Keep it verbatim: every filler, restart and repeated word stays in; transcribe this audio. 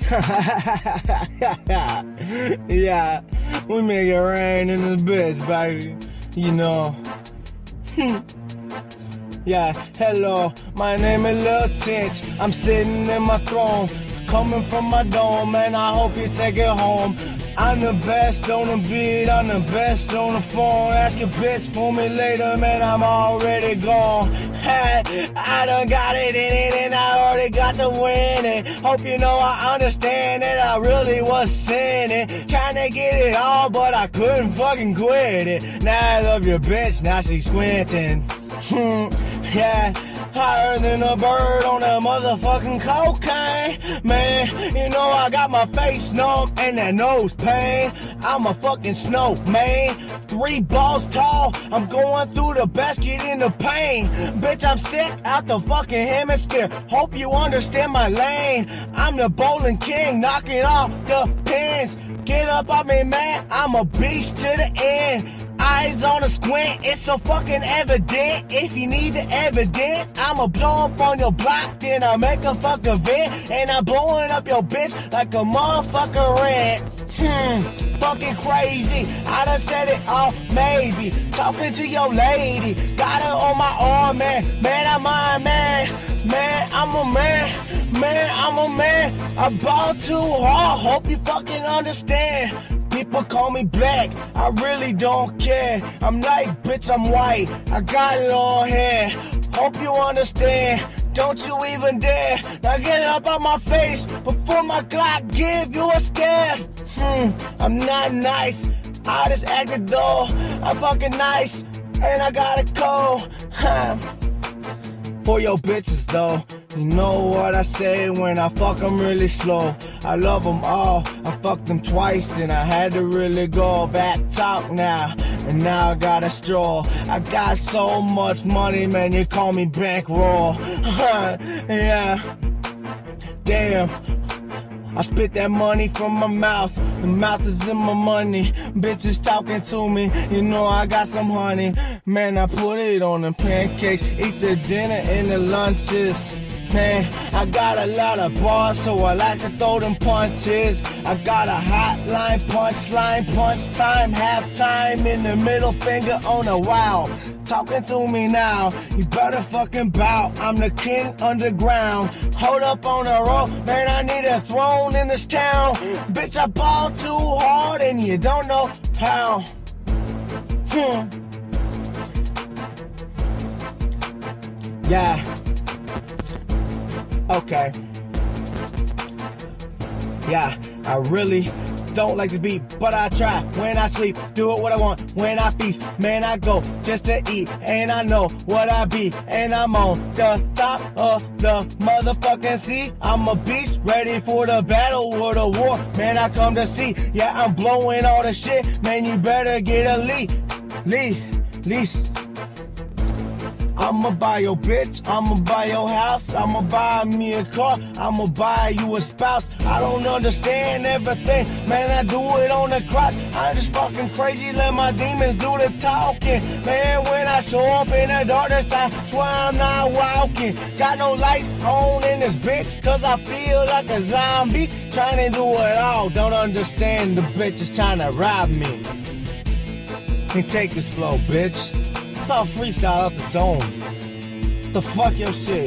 Yeah, we make it rain in this bitch, baby. You know. Yeah, hello, my name is Lil Tinch. I'm sitting in my throne, coming from my dome, and I hope you take it home. I'm the best on the beat, I'm the best on the phone. Ask your bitch for me later, man, I'm already gone. Hey, I done got it in it and I already got the winning. Hope you know I understand that I really was sinning. Trying to get it all, but I couldn't fucking quit it. Now I love your bitch, now she's squinting. Hmm, yeah. Higher than a bird on that motherfucking cocaine. Man, you know I got my face numb and that nose pain. I'm a fucking snowman, three balls tall. I'm going through the basket in the pain. Bitch, I'm sick out the fucking hemisphere. Hope you understand my lane. I'm the bowling king, knocking off the pins. Get up on me, man, I'm a beast to the end. Eyes on a squint, it's so fucking evident. If you need the evidence, I'ma blow up on your block, then I make a fuck event, and I'm blowing up your bitch like a motherfucker rent. Hmm, fucking crazy. I done said it all, maybe. Talking to your lady, got her on my arm, man. Man, I'm a man. Man, I'm a man. Man, I'm a man. I ball too hard. Hope you fucking understand. People call me black, I really don't care. I'm like, bitch, I'm white, I got long hair. Hope you understand, don't you even dare. Now get up on my face before my clock give you a stare. Hmm, I'm not nice, I just acted though. I'm fucking nice, and I gotta go. Huh. For your bitches though, you know what I say when I fuck them really slow. I love them all, I fucked them twice and I had to really go back talk now. And now I got a stroll. I got so much money, man, you call me bankroll. Yeah, damn. I spit that money from my mouth, the mouth is in my money. Bitches talking to me, you know I got some honey. Man, I put it on the pancakes, eat the dinner and the lunches. Man, I got a lot of bars, so I like to throw them punches. I got a hotline, punchline, punch time, halftime in the middle finger on a wow. Talking to me now, you better fucking bow. I'm the king underground. Hold up on the road, man, I need a throne in this town. Bitch, I ball too hard and you don't know how. Hmm. Yeah. Okay. Yeah, I really don't like to beat, but I try. When I sleep, do it what I want. When I feast, man, I go just to eat. And I know what I be, and I'm on the top of the motherfucking sea. I'm a beast, ready for the battle or the war. Man, I come to see. Yeah, I'm blowing all the shit. Man, you better get a lead. Lead. Lease. I'ma buy your bitch, I'ma buy your house, I'ma buy me a car, I'ma buy you a spouse. I don't understand everything, man, I do it on the crotch. I'm just fucking crazy, let my demons do the talking. Man, when I show up in the darkness, I swear I'm not walking. Got no lights on in this bitch, cause I feel like a zombie. Trying to do it all, don't understand the bitch is trying to rob me. And take this flow, bitch. It's all freestyle up the dome. The fuck your shit.